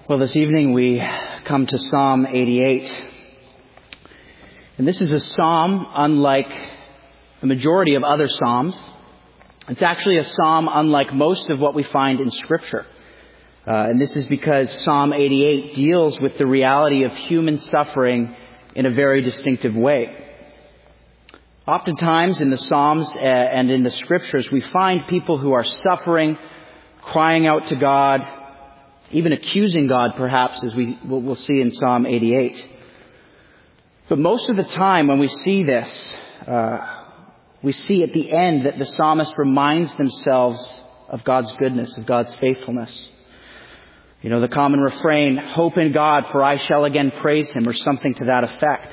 Well, this evening we come to Psalm 88. And this is a psalm unlike the majority of other psalms. It's actually a psalm unlike most of what we find in Scripture. And this is because Psalm 88 deals with the reality of human suffering in a very distinctive way. Oftentimes in the Psalms and in the Scriptures, we find people who are suffering, crying out to God, even accusing God, perhaps, as we'll see in Psalm 88. But most of the time when we see this, we see at the end that the psalmist reminds themselves of God's goodness, of God's faithfulness. You know, the common refrain, "Hope in God, for I shall again praise Him," or something to that effect.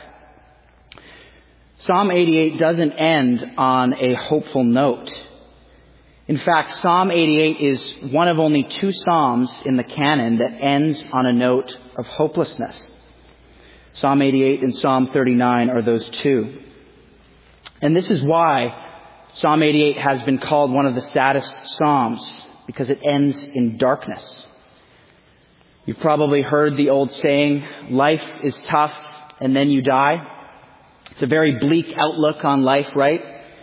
Psalm 88 doesn't end on a hopeful note. In fact, Psalm 88 is one of only two psalms in the canon that ends on a note of hopelessness. Psalm 88 and Psalm 39 are those two. And this is why Psalm 88 has been called one of the saddest psalms, because it ends in darkness. You've probably heard the old saying, life is tough and then you die. It's a very bleak outlook on life, right?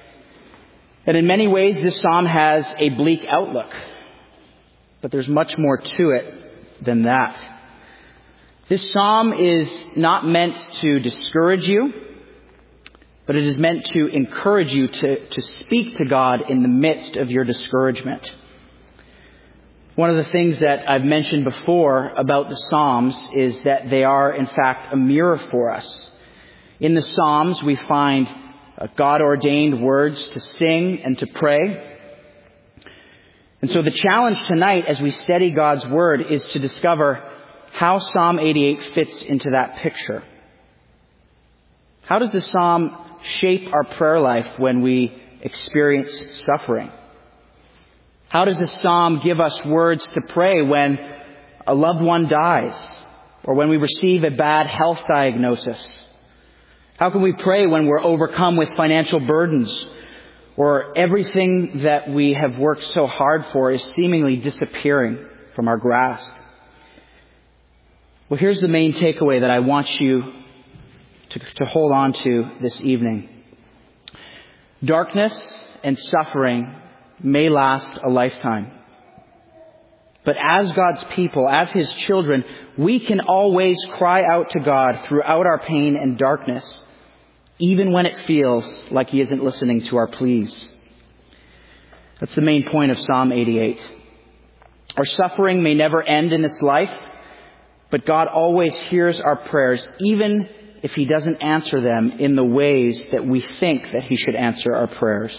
And in many ways, this psalm has a bleak outlook. But there's much more to it than that. This psalm is not meant to discourage you, but it is meant to encourage you to speak to God in the midst of your discouragement. One of the things that I've mentioned before about the Psalms is that they are, in fact, a mirror for us. In the Psalms, we find God-ordained words to sing and to pray. And so the challenge tonight as we study God's Word is to discover how Psalm 88 fits into that picture. How does the Psalm shape our prayer life when we experience suffering? How does the Psalm give us words to pray when a loved one dies or when we receive a bad health diagnosis? How can we pray when we're overcome with financial burdens or everything that we have worked so hard for is seemingly disappearing from our grasp? Well, here's the main takeaway that I want you to hold on to this evening. Darkness and suffering may last a lifetime. But as God's people, as His children, we can always cry out to God throughout our pain and darkness, even when it feels like He isn't listening to our pleas. That's the main point of Psalm 88. Our suffering may never end in this life, but God always hears our prayers, even if He doesn't answer them in the ways that we think that He should answer our prayers.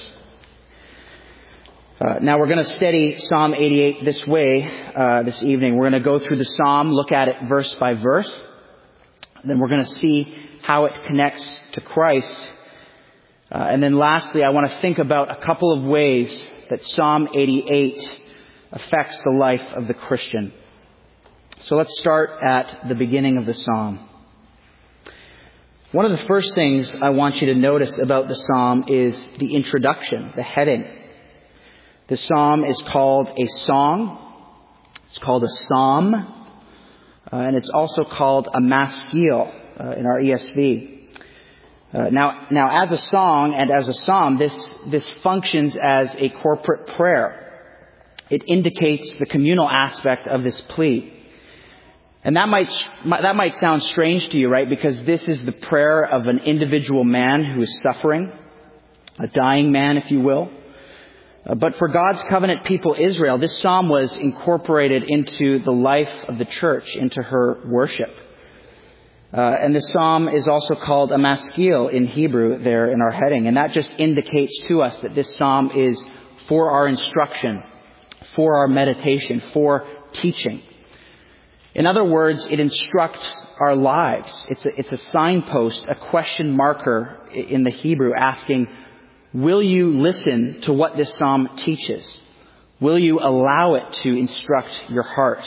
Now we're going to study Psalm 88 this way this evening. We're going to go through the Psalm, look at it verse by verse. Then we're going to see how it connects to Christ. And then lastly, I want to think about a couple of ways that Psalm 88 affects the life of the Christian. So let's start at the beginning of the Psalm. One of the first things I want you to notice about the Psalm is the introduction, the heading. The Psalm is called a song. It's called a psalm. And it's also called a maskil in our ESV. Now, as a song and as a psalm, this functions as a corporate prayer. It indicates the communal aspect of this plea. And that might sound strange to you, right? Because this is the prayer of an individual man who is suffering, a dying man, if you will. But for God's covenant people, Israel, this psalm was incorporated into the life of the church, into her worship. And the psalm is also called a maskil in Hebrew there in our heading. And that just indicates to us that this psalm is for our instruction, for our meditation, for teaching. In other words, it instructs our lives. It's a signpost, a question marker in the Hebrew asking, will you listen to what this psalm teaches? Will you allow it to instruct your heart?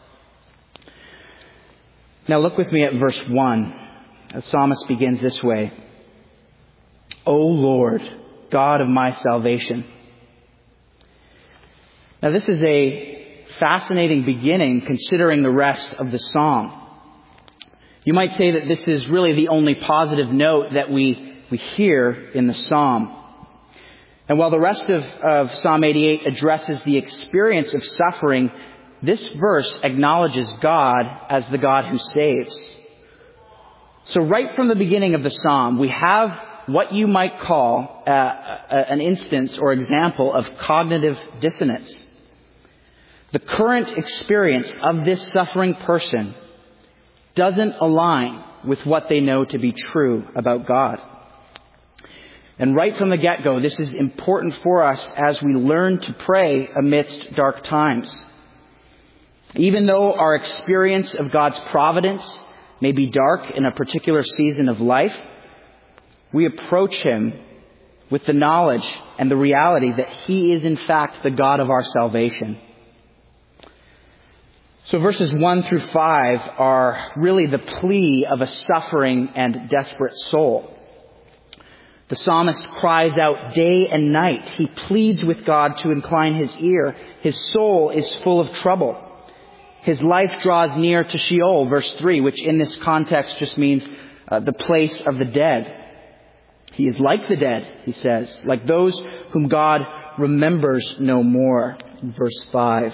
Now look with me at verse 1. The psalmist begins this way. O Lord, God of my salvation. Now this is a fascinating beginning considering the rest of the psalm. You might say that this is really the only positive note that we hear in the psalm. And while the rest of Psalm 88 addresses the experience of suffering, this verse acknowledges God as the God who saves. So right from the beginning of the psalm, we have what you might call an instance or example of cognitive dissonance. The current experience of this suffering person doesn't align with what they know to be true about God. And right from the get-go, this is important for us as we learn to pray amidst dark times. Even though our experience of God's providence may be dark in a particular season of life, we approach Him with the knowledge and the reality that He is in fact the God of our salvation. So verses 1 through 5 are really the plea of a suffering and desperate soul. The psalmist cries out day and night. He pleads with God to incline His ear. His soul is full of trouble. His life draws near to Sheol, verse 3, which in this context just means the place of the dead. He is like the dead, he says, like those whom God remembers no more, in verse 5.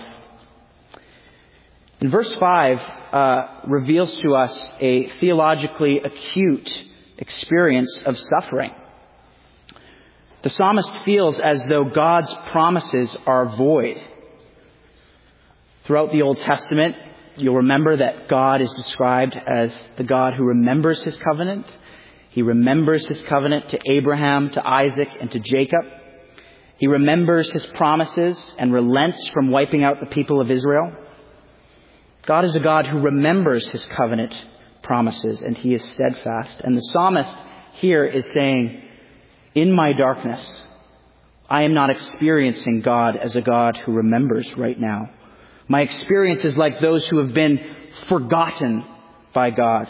And verse 5 reveals to us a theologically acute experience of suffering. The psalmist feels as though God's promises are void. Throughout the Old Testament, you'll remember that God is described as the God who remembers His covenant. He remembers His covenant to Abraham, to Isaac, and to Jacob. He remembers His promises and relents from wiping out the people of Israel. God is a God who remembers His covenant promises, and He is steadfast. And the psalmist here is saying, in my darkness, I am not experiencing God as a God who remembers right now. My experience is like those who have been forgotten by God.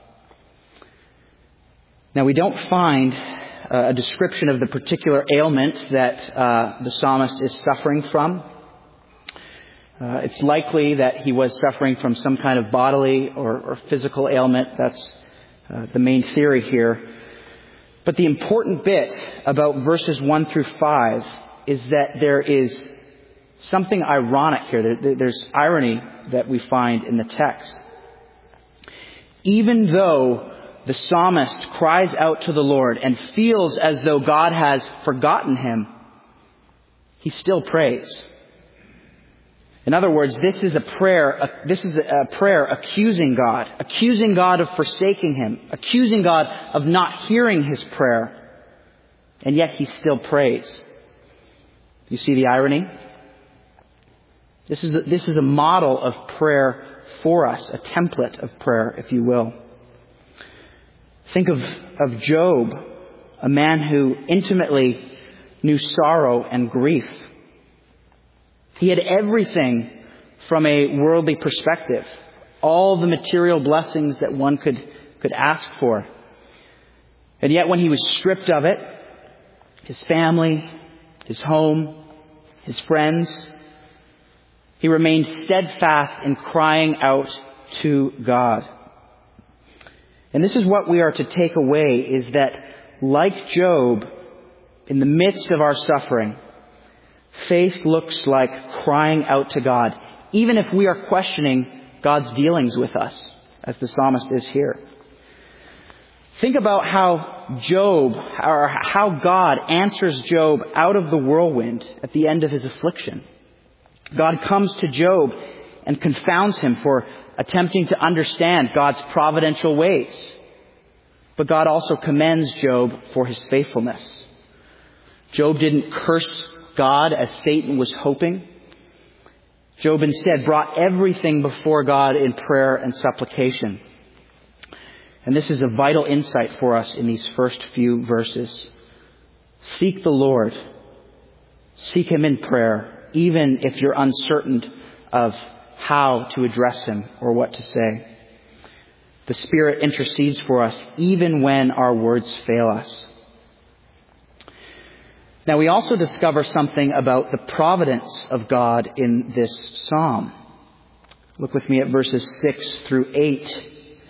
Now, we don't find a description of the particular ailment that the psalmist is suffering from. It's likely that he was suffering from some kind of bodily or physical ailment. That's the main theory here. But the important bit about verses 1 through 5 is that there is something ironic here. There's irony that we find in the text. Even though the psalmist cries out to the Lord and feels as though God has forgotten him, he still prays. In other words, this is a prayer accusing God of forsaking Him, accusing God of not hearing his prayer, and yet he still prays. You see the irony? This is a model of prayer for us, a template of prayer, if you will. Think of Job, a man who intimately knew sorrow and grief. He had everything from a worldly perspective, all the material blessings that one could ask for. And yet when he was stripped of it, his family, his home, his friends, he remained steadfast in crying out to God. And this is what we are to take away, is that like Job, in the midst of our suffering, faith looks like crying out to God, even if we are questioning God's dealings with us, as the psalmist is here. Think about how God answers Job out of the whirlwind at the end of his affliction. God comes to Job and confounds him for attempting to understand God's providential ways. But God also commends Job for his faithfulness. Job didn't curse God as Satan was hoping. Job instead brought everything before God in prayer and supplication. And this is a vital insight for us in these first few verses. Seek the Lord. Seek Him in prayer, even if you're uncertain of how to address Him or what to say. The Spirit intercedes for us even when our words fail us. Now we also discover something about the providence of God in this psalm. Look with me at verses 6 through 8.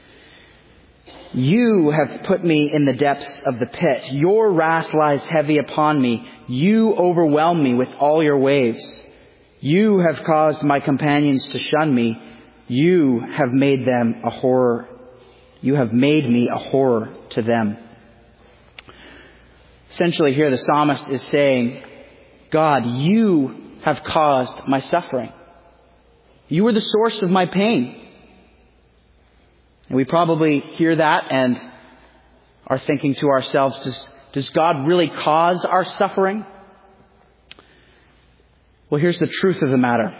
You have put me in the depths of the pit. Your wrath lies heavy upon me. You overwhelm me with all your waves. You have caused my companions to shun me. You have made them a horror. You have made me a horror to them. Essentially here the psalmist is saying, God, you have caused my suffering. You are the source of my pain. And we probably hear that and are thinking to ourselves, does God really cause our suffering? Well, here's the truth of the matter.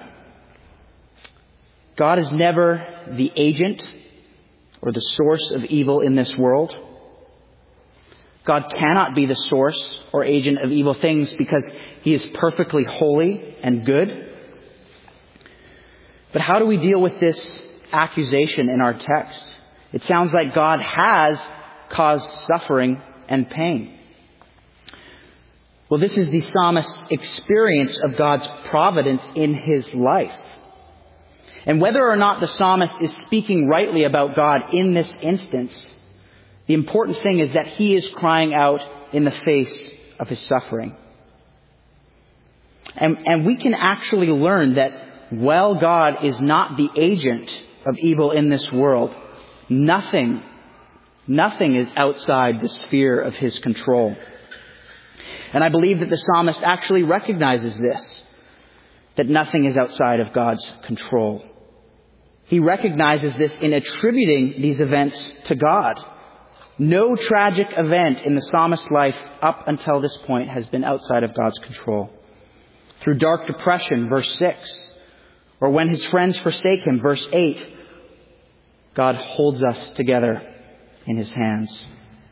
God is never the agent or the source of evil in this world. God cannot be the source or agent of evil things because He is perfectly holy and good. But how do we deal with this accusation in our text? It sounds like God has caused suffering and pain. Well, this is the psalmist's experience of God's providence in his life. And whether or not the psalmist is speaking rightly about God in this instance, the important thing is that he is crying out in the face of his suffering. And we can actually learn that while God is not the agent of evil in this world, nothing is outside the sphere of His control. And I believe that the psalmist actually recognizes this, that nothing is outside of God's control. He recognizes this in attributing these events to God. No tragic event in the psalmist's life up until this point has been outside of God's control. Through dark depression, verse 6, or when his friends forsake him, verse 8, God holds us together in His hands.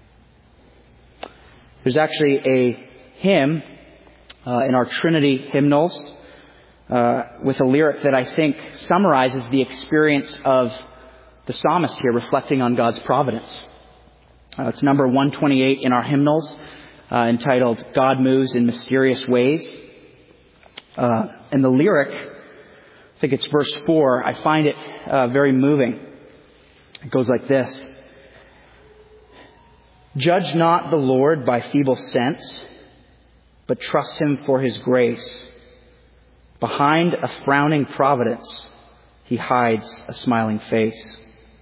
There's actually a hymn in our Trinity hymnals with a lyric that I think summarizes the experience of the psalmist here, reflecting on God's providence. It's number 128 in our hymnals, entitled God Moves in Mysterious Ways. And the lyric, I think it's verse 4, I find it very moving. It goes like this. Judge not the Lord by feeble sense, but trust Him for His grace. Behind a frowning providence, He hides a smiling face.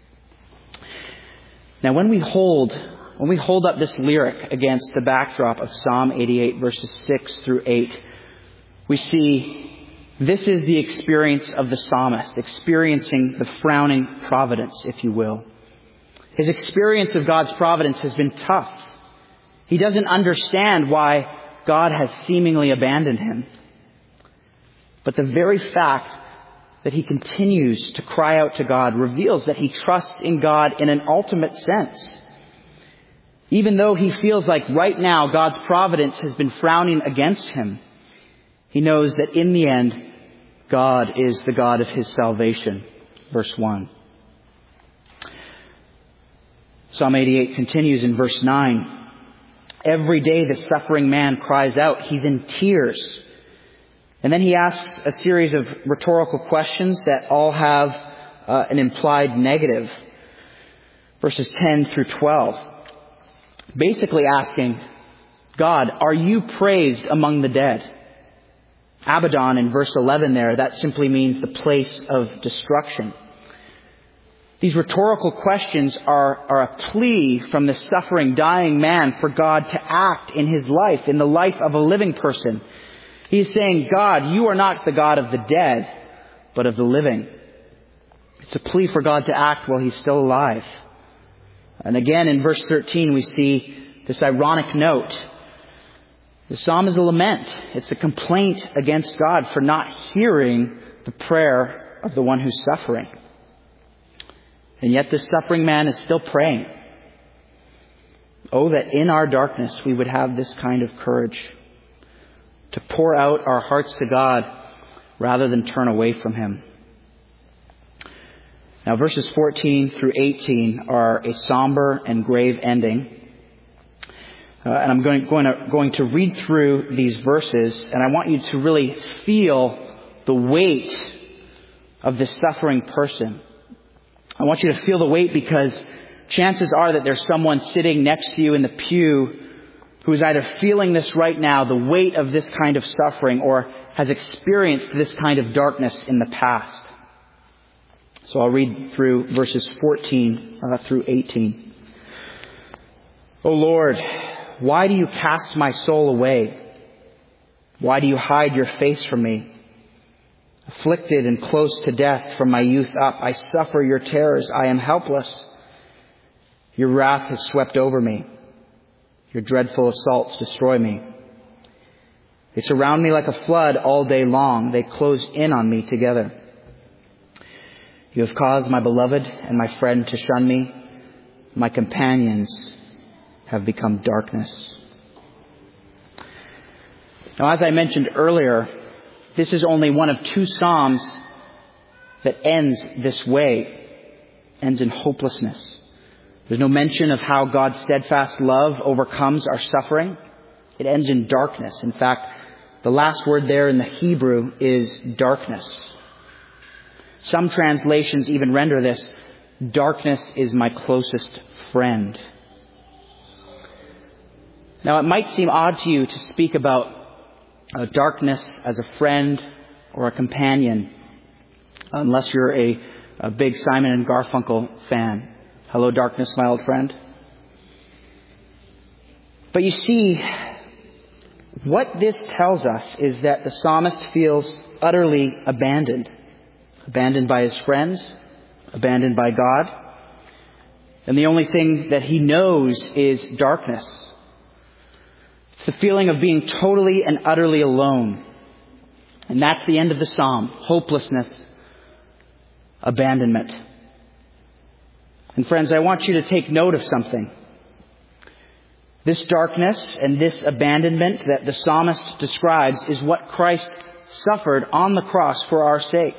Now when we hold up this lyric against the backdrop of Psalm 88 verses 6 through 8, we see this is the experience of the psalmist, experiencing the frowning providence, if you will. His experience of God's providence has been tough. He doesn't understand why God has seemingly abandoned him. But the very fact that he continues to cry out to God reveals that he trusts in God in an ultimate sense. Even though he feels like right now God's providence has been frowning against him, he knows that in the end, God is the God of his salvation. Verse 1. Psalm 88 continues in verse 9. Every day the suffering man cries out. He's in tears. And then he asks a series of rhetorical questions that all have an implied negative. Verses 10 through 12. Basically asking, God, are you praised among the dead? Abaddon in verse 11 there, that simply means the place of destruction. These rhetorical questions are a plea from the suffering, dying man for God to act in his life, in the life of a living person. He is saying, God, you are not the God of the dead, but of the living. It's a plea for God to act while he's still alive. And again in verse 13 we see this ironic note. The psalm is a lament. It's a complaint against God for not hearing the prayer of the one who's suffering. And yet this suffering man is still praying. Oh, that in our darkness we would have this kind of courage to pour out our hearts to God rather than turn away from Him. Now verses 14 through 18 are a somber and grave ending. And I'm going to read through these verses, and I want you to really feel the weight of this suffering person. I want you to feel the weight because chances are that there's someone sitting next to you in the pew who is either feeling this right now, the weight of this kind of suffering, or has experienced this kind of darkness in the past. So I'll read through verses 14 through 18. O Lord, why do you cast my soul away? Why do you hide your face from me? Afflicted and close to death from my youth up, I suffer your terrors. I am helpless. Your wrath has swept over me. Your dreadful assaults destroy me. They surround me like a flood all day long. They close in on me together. You have caused my beloved and my friend to shun me. My companions have become darkness. Now, as I mentioned earlier, this is only one of two psalms that ends this way, ends in hopelessness. There's no mention of how God's steadfast love overcomes our suffering. It ends in darkness. In fact, the last word there in the Hebrew is darkness. Some translations even render this, darkness is my closest friend. Now, it might seem odd to you to speak about darkness as a friend or a companion, unless you're a big Simon and Garfunkel fan. Hello, darkness, my old friend. But you see, what this tells us is that the psalmist feels utterly abandoned. Abandoned by his friends, abandoned by God. And the only thing that he knows is darkness. It's the feeling of being totally and utterly alone. And that's the end of the psalm. Hopelessness, abandonment. And friends, I want you to take note of something. This darkness and this abandonment that the psalmist describes is what Christ suffered on the cross for our sake.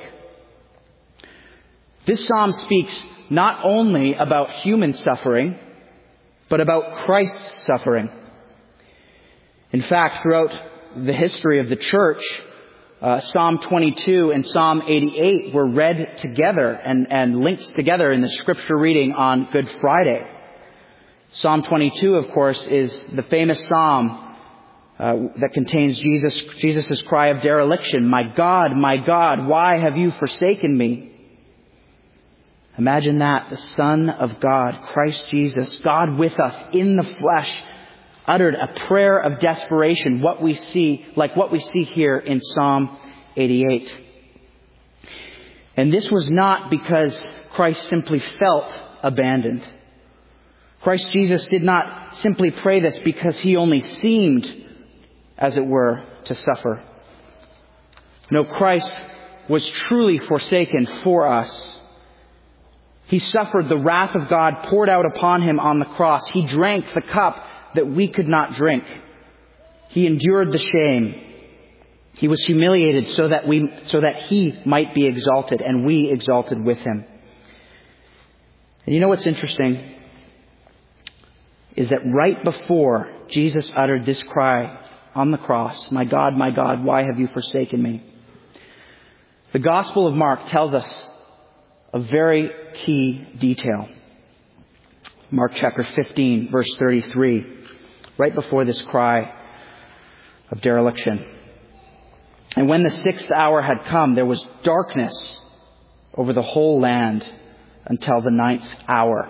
This psalm speaks not only about human suffering, but about Christ's suffering. In fact, throughout the history of the church, Psalm 22 and Psalm 88 were read together and linked together in the scripture reading on Good Friday. Psalm 22, of course, is the famous psalm that contains Jesus' cry of dereliction. My God, why have you forsaken me? Imagine that, the Son of God, Christ Jesus, God with us in the flesh, uttered a prayer of desperation, what we see here in Psalm 88. And this was not because Christ simply felt abandoned. Christ Jesus did not simply pray this because he only seemed, as it were, to suffer. No, Christ was truly forsaken for us. He suffered the wrath of God poured out upon him on the cross. He drank the cup that we could not drink. He endured the shame. He was humiliated so that he might be exalted and we exalted with him. And you know what's interesting is that right before Jesus uttered this cry on the cross, my God, why have you forsaken me? The Gospel of Mark tells us a very key detail. Mark chapter 15, verse 33, right before this cry of dereliction. And when the 6th hour had come, there was darkness over the whole land until the 9th hour.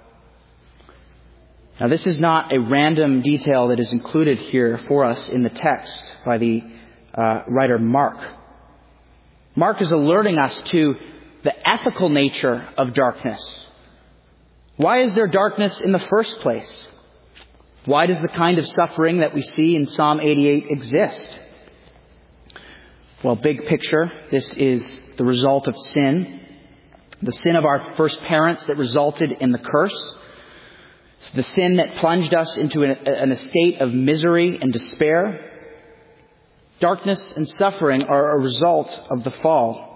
Now, this is not a random detail that is included here for us in the text by the writer Mark. Mark is alerting us to the ethical nature of darkness. Why is there darkness in the first place? Why does the kind of suffering that we see in Psalm 88 exist? Well, big picture, this is the result of sin. The sin of our first parents that resulted in the curse. It's the sin that plunged us into an estate of misery and despair. Darkness and suffering are a result of the fall.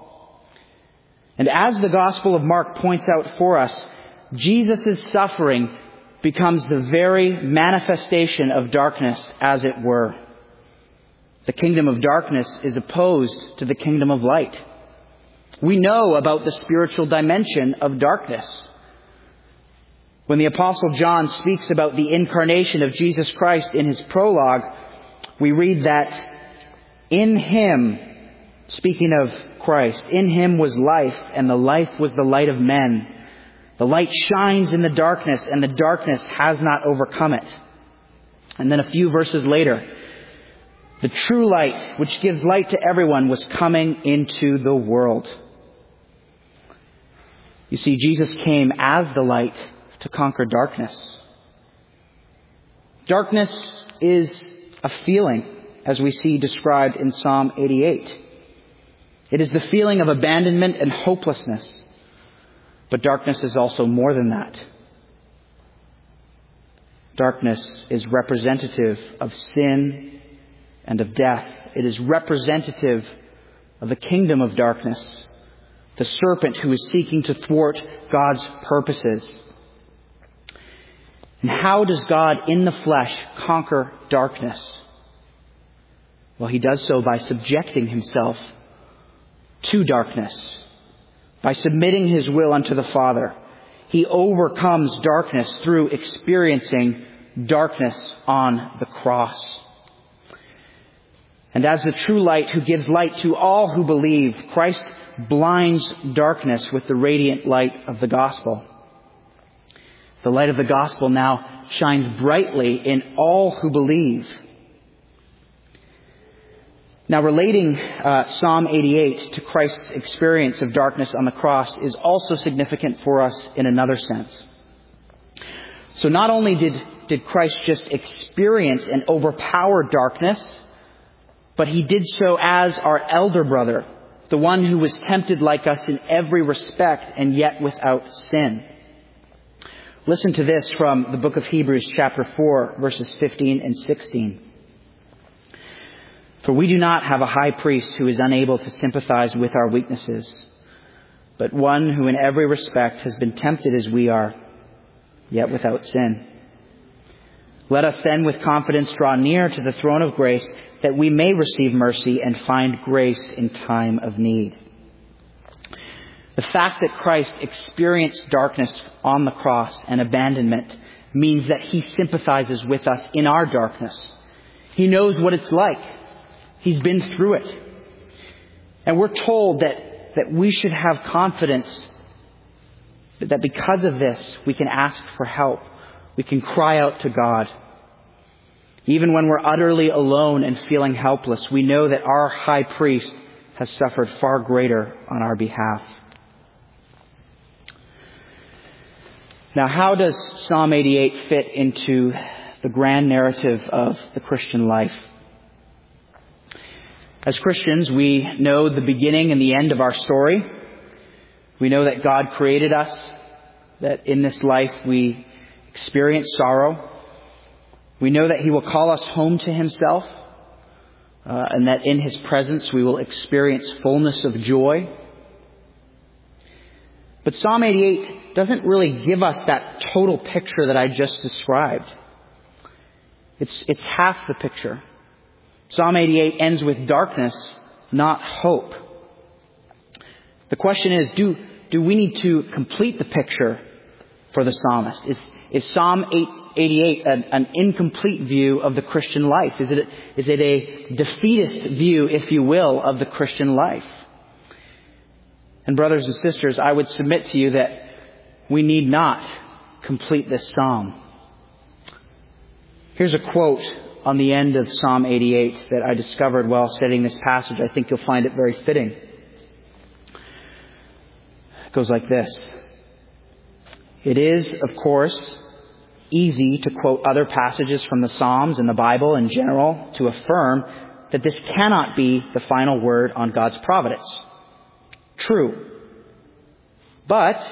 And as the Gospel of Mark points out for us, Jesus' suffering becomes the very manifestation of darkness, as it were. The kingdom of darkness is opposed to the kingdom of light. We know about the spiritual dimension of darkness. When the Apostle John speaks about the incarnation of Jesus Christ in his prologue, we read that in him, speaking of Christ, in him was life, and the life was the light of men. The light shines in the darkness, and the darkness has not overcome it. And then a few verses later, the true light, which gives light to everyone, was coming into the world. You see, Jesus came as the light to conquer darkness. Darkness is a feeling, as we see described in Psalm 88. It is the feeling of abandonment and hopelessness. But darkness is also more than that. Darkness is representative of sin and of death. It is representative of the kingdom of darkness, the serpent who is seeking to thwart God's purposes. And how does God in the flesh conquer darkness? Well, he does so by subjecting himself to darkness. By submitting his will unto the Father. He overcomes darkness through experiencing darkness on the cross. And as the true light who gives light to all who believe, Christ blinds darkness with the radiant light of the gospel. The light of the gospel now shines brightly in all who believe. Now, relating Psalm 88 to Christ's experience of darkness on the cross is also significant for us in another sense. So not only did Christ just experience and overpower darkness, but he did so as our elder brother, the one who was tempted like us in every respect and yet without sin. Listen to this from the book of Hebrews chapter 4, verses 15 and 16. For we do not have a high priest who is unable to sympathize with our weaknesses, but one who in every respect has been tempted as we are, yet without sin. Let us then with confidence draw near to the throne of grace, that we may receive mercy and find grace in time of need. The fact that Christ experienced darkness on the cross and abandonment means that he sympathizes with us in our darkness. He knows what it's like. He's been through it. And we're told that we should have confidence that because of this, we can ask for help. We can cry out to God. Even when we're utterly alone and feeling helpless, we know that our high priest has suffered far greater on our behalf. Now, how does Psalm 88 fit into the grand narrative of the Christian life? As Christians, we know the beginning and the end of our story. We know that God created us, that in this life we experience sorrow. We know that he will call us home to himself, and that in his presence we will experience fullness of joy. But Psalm 88 doesn't really give us that total picture that I just described. It's half the picture. Psalm 88 ends with darkness, not hope. The question is, do we need to complete the picture for the psalmist? Is Psalm 88 an incomplete view of the Christian life? Is it a defeatist view, if you will, of the Christian life? And brothers and sisters, I would submit to you that we need not complete this psalm. Here's a quote on the end of Psalm 88 that I discovered while studying this passage. I think you'll find it very fitting. It goes like this. It is, of course, easy to quote other passages from the Psalms and the Bible in general to affirm that this cannot be the final word on God's providence. True. But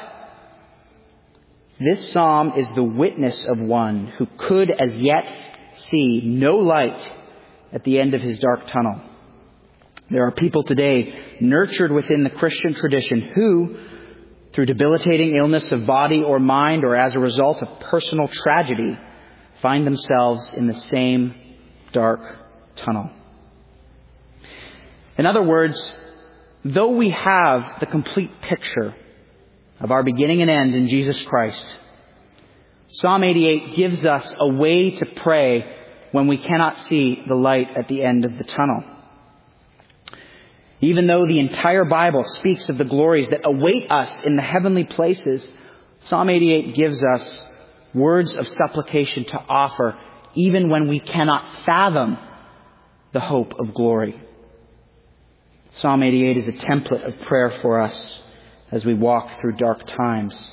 this psalm is the witness of one who could as yet see no light at the end of his dark tunnel. There are people today nurtured within the Christian tradition who, through debilitating illness of body or mind, or as a result of personal tragedy, find themselves in the same dark tunnel. In other words, though we have the complete picture of our beginning and end in Jesus Christ, Psalm 88 gives us a way to pray when we cannot see the light at the end of the tunnel. Even though the entire Bible speaks of the glories that await us in the heavenly places, Psalm 88 gives us words of supplication to offer even when we cannot fathom the hope of glory. Psalm 88 is a template of prayer for us as we walk through dark times.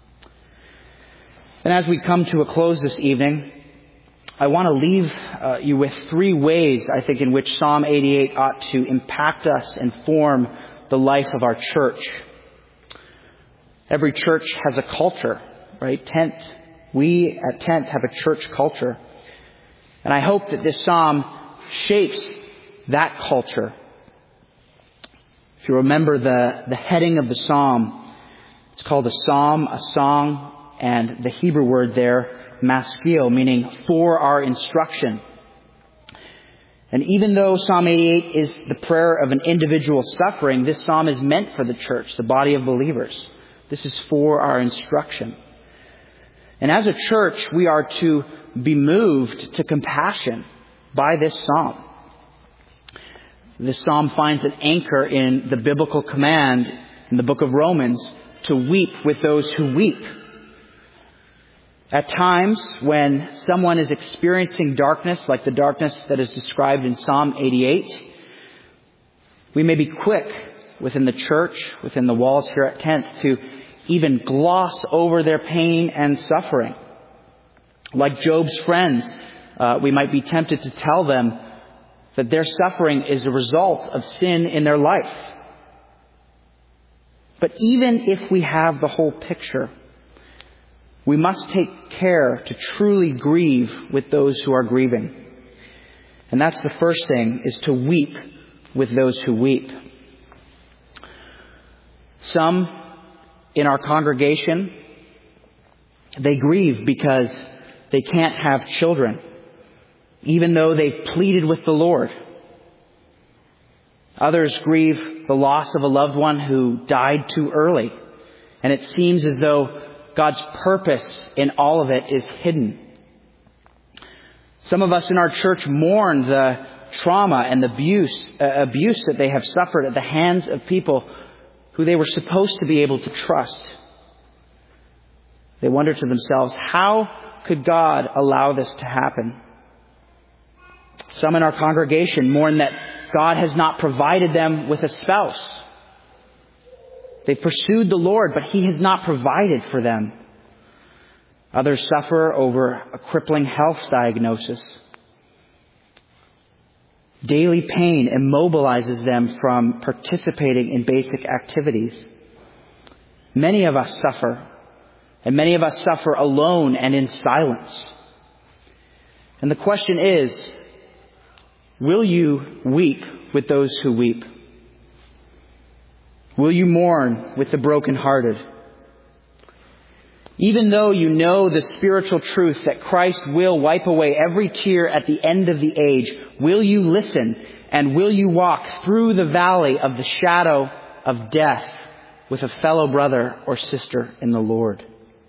And as we come to a close this evening, I want to leave you with 3 ways, I think, in which Psalm 88 ought to impact us and form the life of our church. Every church has a culture, right? We at Tent have a church culture. And I hope that this psalm shapes that culture. If you remember the heading of the psalm, it's called a psalm, a song, and the Hebrew word there, maskil, meaning for our instruction. And even though Psalm 88 is the prayer of an individual suffering, this psalm is meant for the church, the body of believers. This is for our instruction. And as a church, we are to be moved to compassion by this psalm. This psalm finds an anchor in the biblical command in the book of Romans to weep with those who weep. At times when someone is experiencing darkness, like the darkness that is described in Psalm 88, we may be quick within the church, within the walls here at Tent, to even gloss over their pain and suffering. Like Job's friends, we might be tempted to tell them that their suffering is a result of sin in their life. But even if we have the whole picture, we must take care to truly grieve with those who are grieving. And that's the first thing, is to weep with those who weep. Some in our congregation, they grieve because they can't have children, even though they've pleaded with the Lord. Others grieve the loss of a loved one who died too early, and it seems as though God's purpose in all of it is hidden. Some of us in our church mourn the trauma and the abuse that they have suffered at the hands of people who they were supposed to be able to trust. They wonder to themselves, how could God allow this to happen? Some in our congregation mourn that God has not provided them with a spouse. They've pursued the Lord, but He has not provided for them. Others suffer over a crippling health diagnosis. Daily pain immobilizes them from participating in basic activities. Many of us suffer, and many of us suffer alone and in silence. And the question is, will you weep with those who weep? Will you mourn with the brokenhearted? Even though you know the spiritual truth that Christ will wipe away every tear at the end of the age, will you listen and will you walk through the valley of the shadow of death with a fellow brother or sister in the Lord?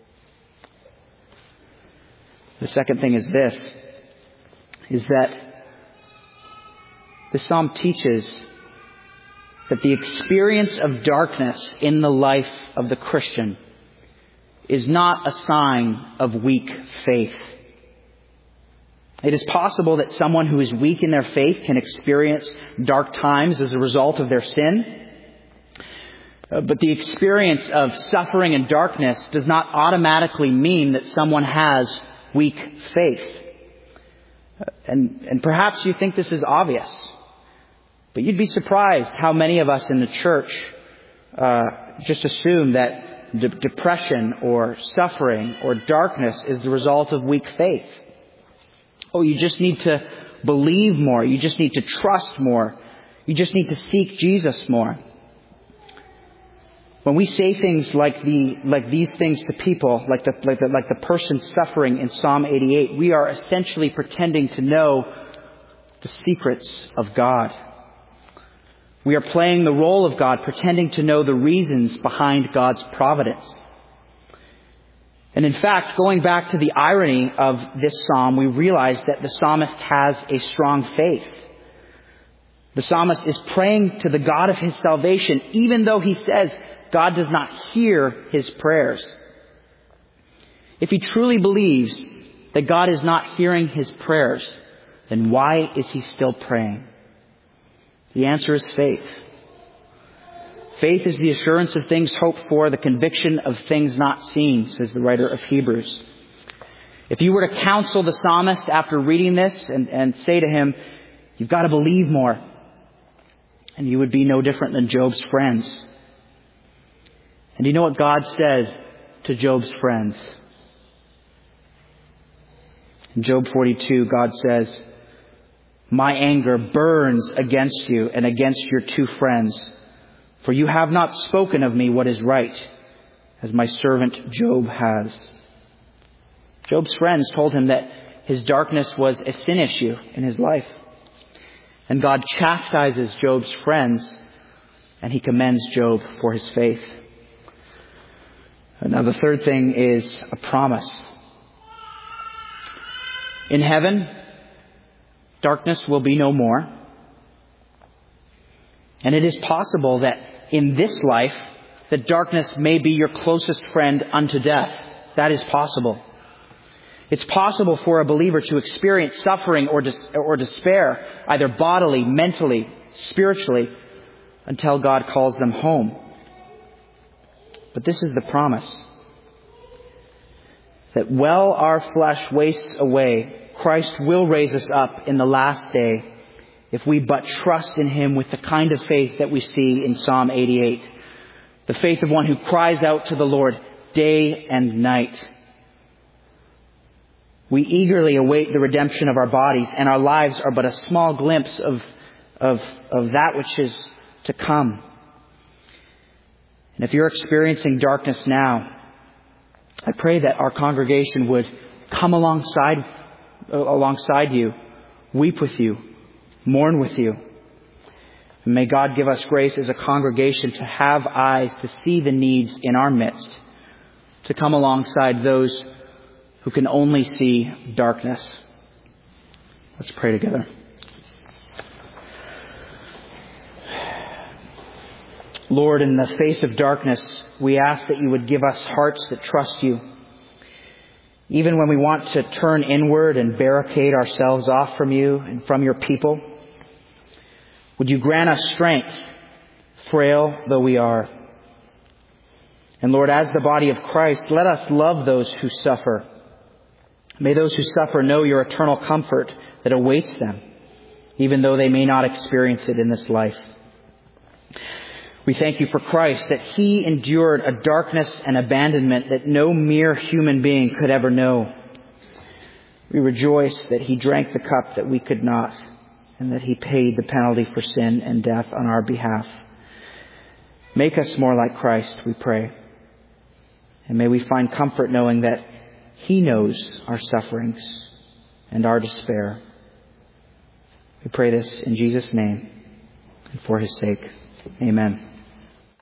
The second thing is this, is that the psalm teaches that the experience of darkness in the life of the Christian is not a sign of weak faith. It is possible that someone who is weak in their faith can experience dark times as a result of their sin. But the experience of suffering and darkness does not automatically mean that someone has weak faith. And perhaps you think this is obvious. But you'd be surprised how many of us in the church just assume that depression or suffering or darkness is the result of weak faith. Oh, you just need to believe more. You just need to trust more. You just need to seek Jesus more. When we say things like these things to people, like the person suffering in Psalm 88, we are essentially pretending to know the secrets of God. We are playing the role of God, pretending to know the reasons behind God's providence. And in fact, going back to the irony of this psalm, we realize that the psalmist has a strong faith. The psalmist is praying to the God of his salvation, even though he says God does not hear his prayers. If he truly believes that God is not hearing his prayers, then why is he still praying? The answer is faith. Faith is the assurance of things hoped for, the conviction of things not seen, says the writer of Hebrews. If you were to counsel the psalmist after reading this and say to him, you've got to believe more, and you would be no different than Job's friends. And you know what God said to Job's friends? In Job 42, God says, my anger burns against you and against your two friends, for you have not spoken of me what is right, as my servant Job has. Job's friends told him that his darkness was a sin issue in his life. And God chastises Job's friends, and he commends Job for his faith. Now the third thing is a promise. In heaven, darkness will be no more. And it is possible that in this life, that darkness may be your closest friend unto death. That is possible. It's possible for a believer to experience suffering or despair, either bodily, mentally, spiritually, until God calls them home. But this is the promise. That while our flesh wastes away, Christ will raise us up in the last day if we but trust in Him with the kind of faith that we see in Psalm 88. The faith of one who cries out to the Lord day and night. We eagerly await the redemption of our bodies, and our lives are but a small glimpse of that which is to come. And if you're experiencing darkness now, I pray that our congregation would come alongside you, weep with you, mourn with you. And may God give us grace as a congregation to have eyes to see the needs in our midst, to come alongside those who can only see darkness. Let's pray together. Lord, in the face of darkness, we ask that you would give us hearts that trust you. Even when we want to turn inward and barricade ourselves off from you and from your people, would you grant us strength, frail though we are. And Lord, as the body of Christ, let us love those who suffer. May those who suffer know your eternal comfort that awaits them, even though they may not experience it in this life. We thank you for Christ, that He endured a darkness and abandonment that no mere human being could ever know. We rejoice that He drank the cup that we could not, and that He paid the penalty for sin and death on our behalf. Make us more like Christ, we pray. And may we find comfort knowing that He knows our sufferings and our despair. We pray this in Jesus' name and for His sake. Amen.